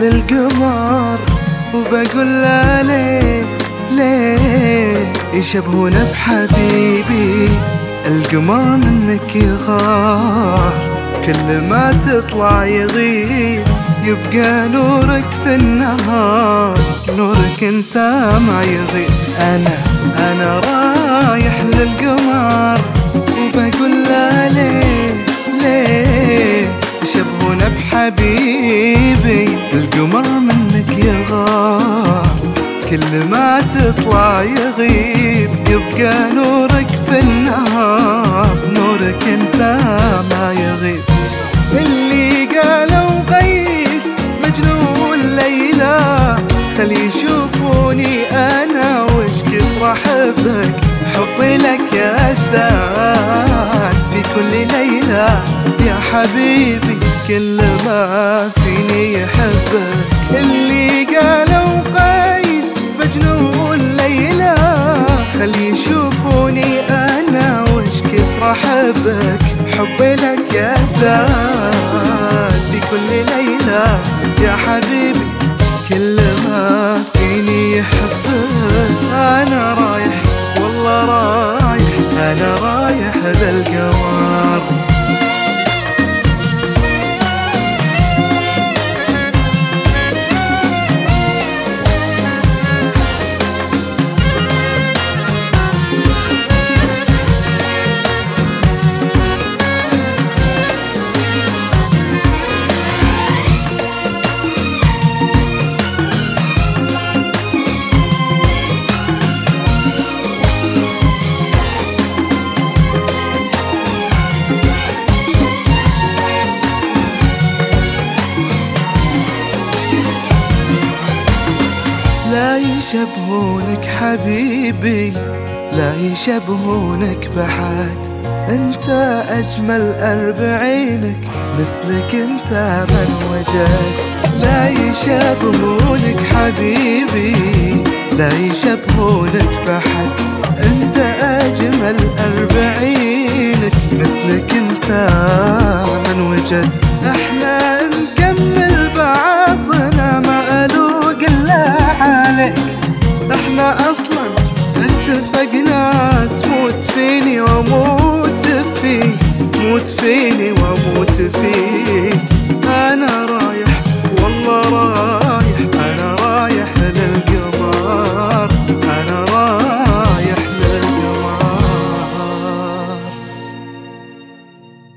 للقمر وبقول له ليه يشبهون بحبيبي. القمر منك يغار، كل ما تطلع يغيب، يبقى نورك في النهار، نورك انت ما يغيب. انا رايح للقمر وبقول له ليه يشبهون بحبيبي. القمر منك يغار، كل ما تطلع يغيب، يبقى نورك في النهار، نورك انت ما يغيب. اللي قالوا غيس مجنون ليلى، خلي يشوفوني انا وش كثر احبك. حبي لك يزداد في كل ليلة يا حبيبي، كل ما فيني يحبك. اللي قالوا قيس مجنون ليلى، خلي يشوفوني انا وش كثر احبك. حبي لك يزداد في كل ليلة يا حبيبي، كل ما فيني يحبك. انا رايح والله رايح، انا رايح للقمر. لا يشبهونك حبيبي، لا يشبهونك بحد. انت اجمل بعينك، مثلك انت من وجد. لا يشبهونك حبيبي، لا يشبهونك بحد. انت اجمل بعينك، مثلك انت من وجد.